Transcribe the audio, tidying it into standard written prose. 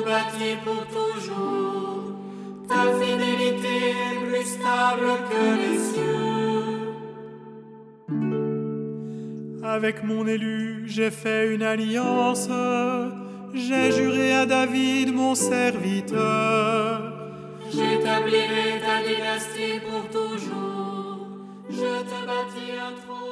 bâti pour toujours. Ta fidélité est plus stable que les cieux. Avec mon élu, j'ai fait une alliance. J'ai juré à David, mon serviteur. J'établirai ta dynastie pour toujours. Je te bâtis un trône.